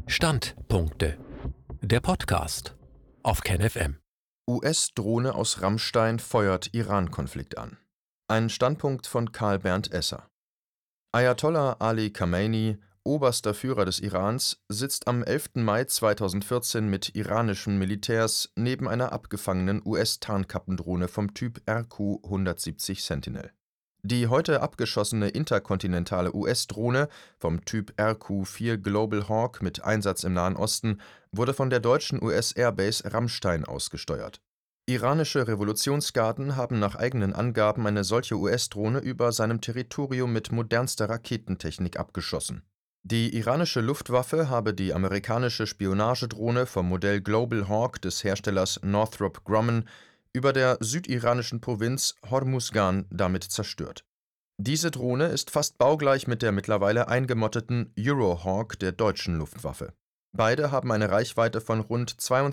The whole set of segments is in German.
Standpunkte. Der Podcast auf KenFM. US-Drohne aus Rammstein feuert Iran-Konflikt an. Ein Standpunkt von Karl Bernd Esser. Ayatollah Ali Khamenei, oberster Führer des Irans, sitzt am 11. Mai 2014 mit iranischen Militärs neben einer abgefangenen US-Tarnkappendrohne vom Typ RQ-170 Sentinel. Die heute abgeschossene interkontinentale US-Drohne vom Typ RQ-4 Global Hawk mit Einsatz im Nahen Osten wurde von der deutschen US-Airbase Rammstein ausgesteuert. Iranische Revolutionsgarden haben nach eigenen Angaben eine solche US-Drohne über seinem Territorium mit modernster Raketentechnik abgeschossen. Die iranische Luftwaffe habe die amerikanische Spionagedrohne vom Modell Global Hawk des Herstellers Northrop Grumman über der südiranischen Provinz Hormuzgan damit zerstört. Diese Drohne ist fast baugleich mit der mittlerweile eingemotteten Eurohawk der deutschen Luftwaffe. Beide haben eine Reichweite von rund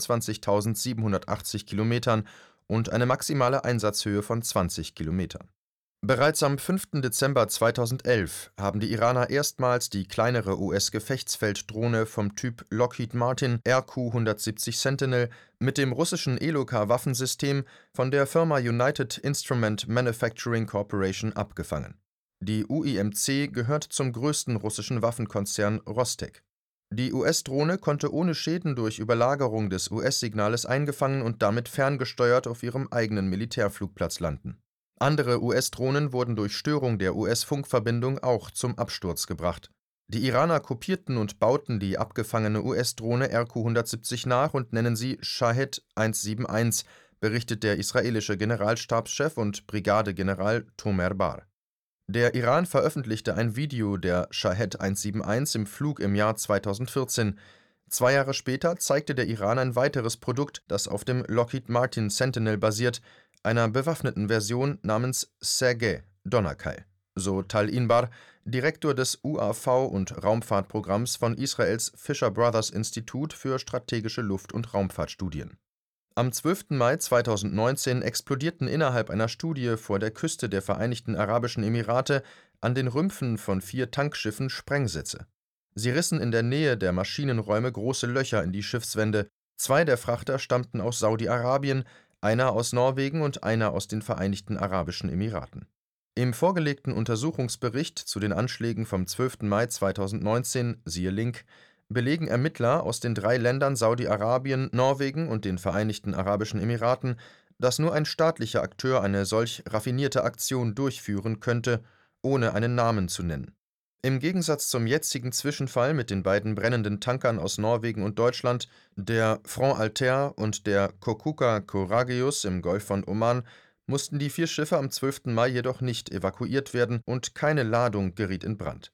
22.780 Kilometern und eine maximale Einsatzhöhe von 20 Kilometern. Bereits am 5. Dezember 2011 haben die Iraner erstmals die kleinere US-Gefechtsfelddrohne vom Typ Lockheed Martin RQ-170 Sentinel mit dem russischen Eloka-Waffensystem von der Firma United Instrument Manufacturing Corporation abgefangen. Die UIMC gehört zum größten russischen Waffenkonzern Rostec. Die US-Drohne konnte ohne Schäden durch Überlagerung des US-Signales eingefangen und damit ferngesteuert auf ihrem eigenen Militärflugplatz landen. Andere US-Drohnen wurden durch Störung der US-Funkverbindung auch zum Absturz gebracht. Die Iraner kopierten und bauten die abgefangene US-Drohne RQ-170 nach und nennen sie Shahed 171, berichtet der israelische Generalstabschef und Brigadegeneral Tomer Bar. Der Iran veröffentlichte ein Video der Shahed 171 im Flug im Jahr 2014. 2 Jahre später zeigte der Iran ein weiteres Produkt, das auf dem Lockheed Martin Sentinel basiert, einer bewaffneten Version namens Sergeh Donnerkeil, so Tal Inbar, Direktor des UAV- und Raumfahrtprogramms von Israels Fisher Brothers Institut für strategische Luft- und Raumfahrtstudien. Am 12. Mai 2019 explodierten innerhalb einer Studie vor der Küste der Vereinigten Arabischen Emirate an den Rümpfen von 4 Tankschiffen Sprengsätze. Sie rissen in der Nähe der Maschinenräume große Löcher in die Schiffswände. 2 der Frachter stammten aus Saudi-Arabien, einer aus Norwegen und einer aus den Vereinigten Arabischen Emiraten. Im vorgelegten Untersuchungsbericht zu den Anschlägen vom 12. Mai 2019, siehe Link, belegen Ermittler aus den 3 Ländern Saudi-Arabien, Norwegen und den Vereinigten Arabischen Emiraten, dass nur ein staatlicher Akteur eine solch raffinierte Aktion durchführen könnte, ohne einen Namen zu nennen. Im Gegensatz zum jetzigen Zwischenfall mit den beiden brennenden Tankern aus Norwegen und Deutschland, der Front Altair und der Kokuka Courageous im Golf von Oman, mussten die 4 Schiffe am 12. Mai jedoch nicht evakuiert werden und keine Ladung geriet in Brand.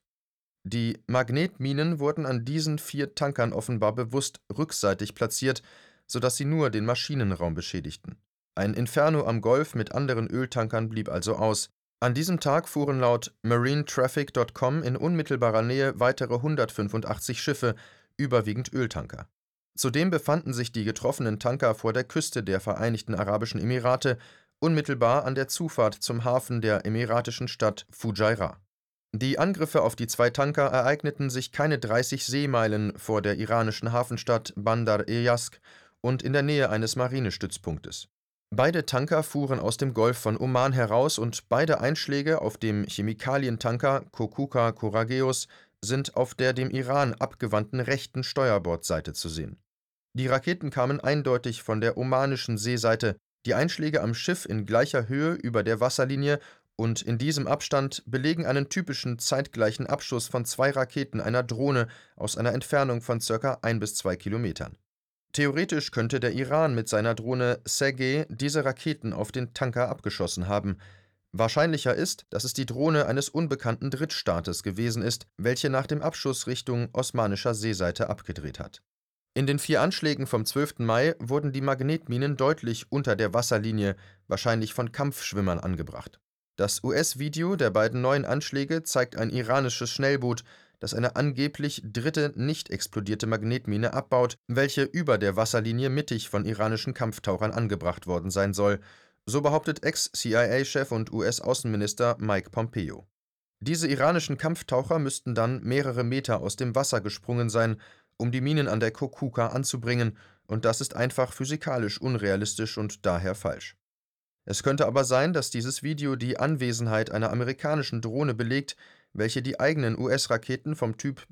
Die Magnetminen wurden an diesen 4 Tankern offenbar bewusst rückseitig platziert, sodass sie nur den Maschinenraum beschädigten. Ein Inferno am Golf mit anderen Öltankern blieb also aus. An diesem Tag fuhren laut marinetraffic.com in unmittelbarer Nähe weitere 185 Schiffe, überwiegend Öltanker. Zudem befanden sich die getroffenen Tanker vor der Küste der Vereinigten Arabischen Emirate, unmittelbar an der Zufahrt zum Hafen der emiratischen Stadt Fujairah. Die Angriffe auf die 2 Tanker ereigneten sich keine 30 Seemeilen vor der iranischen Hafenstadt Bandar-e-Yazd und in der Nähe eines Marinestützpunktes. Beide Tanker fuhren aus dem Golf von Oman heraus und beide Einschläge auf dem Chemikalientanker Kokuka Courageous sind auf der dem Iran abgewandten rechten Steuerbordseite zu sehen. Die Raketen kamen eindeutig von der omanischen Seeseite, die Einschläge am Schiff in gleicher Höhe über der Wasserlinie und in diesem Abstand belegen einen typischen zeitgleichen Abschuss von 2 Raketen einer Drohne aus einer Entfernung von ca. 1 bis 2 Kilometern. Theoretisch könnte der Iran mit seiner Drohne Sergeh diese Raketen auf den Tanker abgeschossen haben. Wahrscheinlicher ist, dass es die Drohne eines unbekannten Drittstaates gewesen ist, welche nach dem Abschuss Richtung osmanischer Seeseite abgedreht hat. In den 4 Anschlägen vom 12. Mai wurden die Magnetminen deutlich unter der Wasserlinie, wahrscheinlich von Kampfschwimmern, angebracht. Das US-Video der beiden neuen Anschläge zeigt ein iranisches Schnellboot, das eine angeblich dritte nicht explodierte Magnetmine abbaut, welche über der Wasserlinie mittig von iranischen Kampftauchern angebracht worden sein soll, so behauptet Ex-CIA-Chef und US-Außenminister Mike Pompeo. Diese iranischen Kampftaucher müssten dann mehrere Meter aus dem Wasser gesprungen sein um die Minen an der Kokuka anzubringen, und das ist einfach physikalisch unrealistisch und daher falsch. Es könnte aber sein, dass dieses Video die Anwesenheit einer amerikanischen Drohne belegt, welche die eigenen US-Raketen vom Typ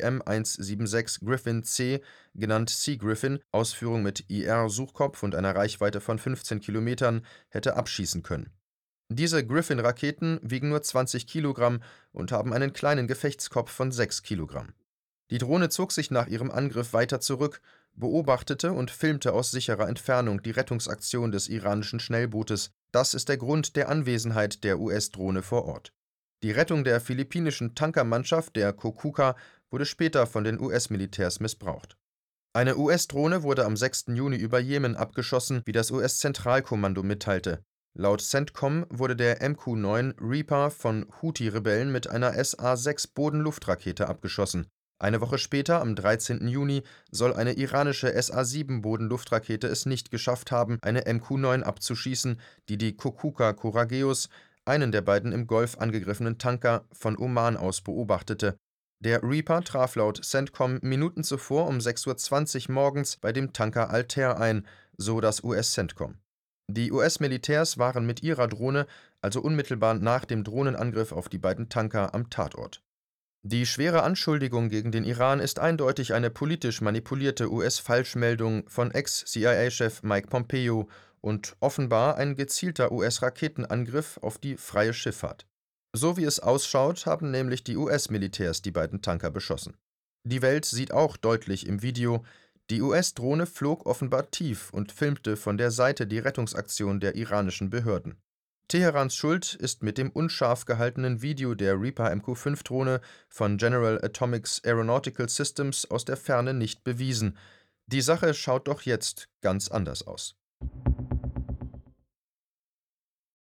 BGM-176 Griffin C, genannt Sea Griffin, Ausführung mit IR-Suchkopf und einer Reichweite von 15 Kilometern, hätte abschießen können. Diese Griffin-Raketen wiegen nur 20 Kilogramm und haben einen kleinen Gefechtskopf von 6 Kilogramm. Die Drohne zog sich nach ihrem Angriff weiter zurück, beobachtete und filmte aus sicherer Entfernung die Rettungsaktion des iranischen Schnellbootes. Das ist der Grund der Anwesenheit der US-Drohne vor Ort. Die Rettung der philippinischen Tankermannschaft der Kokuka wurde später von den US-Militärs missbraucht. Eine US-Drohne wurde am 6. Juni über Jemen abgeschossen, wie das US-Zentralkommando mitteilte. Laut CENTCOM wurde der MQ-9 Reaper von Houthi-Rebellen mit einer SA-6 Bodenluftrakete abgeschossen. Eine Woche später, am 13. Juni, soll eine iranische SA-7 Bodenluftrakete es nicht geschafft haben, eine MQ-9 abzuschießen, die die Kokuka Courageous, einen der beiden im Golf angegriffenen Tanker, von Oman aus beobachtete. Der Reaper traf laut CENTCOM Minuten zuvor um 6:20 Uhr morgens bei dem Tanker Altair ein, so das US-CENTCOM. Die US-Militärs waren mit ihrer Drohne also unmittelbar nach dem Drohnenangriff auf die beiden Tanker am Tatort. Die schwere Anschuldigung gegen den Iran ist eindeutig eine politisch manipulierte US-Falschmeldung von Ex-CIA-Chef Mike Pompeo und offenbar ein gezielter US-Raketenangriff auf die freie Schifffahrt. So wie es ausschaut, haben nämlich die US-Militärs die beiden Tanker beschossen. Die Welt sieht auch deutlich im Video, die US-Drohne flog offenbar tief und filmte von der Seite die Rettungsaktion der iranischen Behörden. Teherans Schuld ist mit dem unscharf gehaltenen Video der Reaper MQ-5-Drohne von General Atomics Aeronautical Systems aus der Ferne nicht bewiesen. Die Sache schaut doch jetzt ganz anders aus.